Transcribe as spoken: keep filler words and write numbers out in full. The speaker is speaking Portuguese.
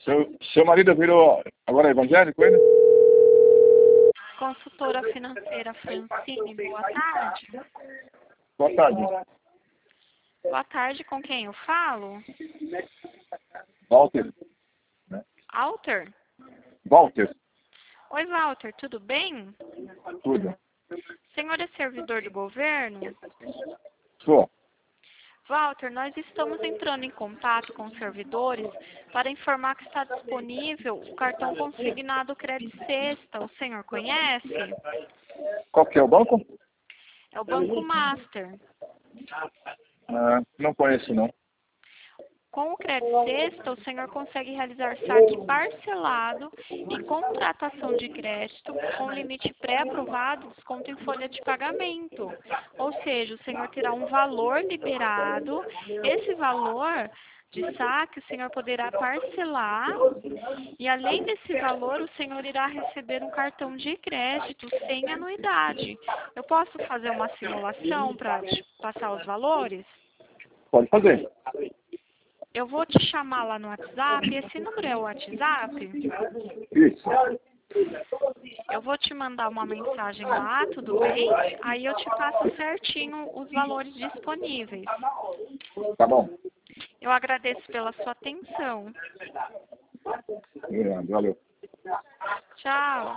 Seu, seu marido virou agora evangélico, ele? Consultora financeira Francine, boa tarde. Boa tarde. Boa tarde, com quem eu falo? Walter. Walter? Walter. Oi, Walter, tudo bem? Tudo. Senhor é servidor do governo? Sou. Walter, nós estamos entrando em contato com os servidores para informar que está disponível o cartão consignado Crédito Sexta. O senhor conhece? Qual que é o banco? É o Banco Master. Ah, não conheço, não. Com o Crédito Sexta, o senhor consegue realizar saque parcelado e contratação de crédito com limite pré-aprovado, desconto em folha de pagamento. Ou seja, o senhor terá um valor liberado, esse valor de saque o senhor poderá parcelar e, além desse valor, o senhor irá receber um cartão de crédito sem anuidade. Eu posso fazer uma simulação para passar os valores? Pode fazer. Eu vou te chamar lá no WhatsApp. Esse número é o WhatsApp? Isso. Eu vou te mandar uma mensagem lá, tudo bem? Aí eu te passo certinho os valores disponíveis. Tá bom. Eu agradeço pela sua atenção. Valeu. Tchau.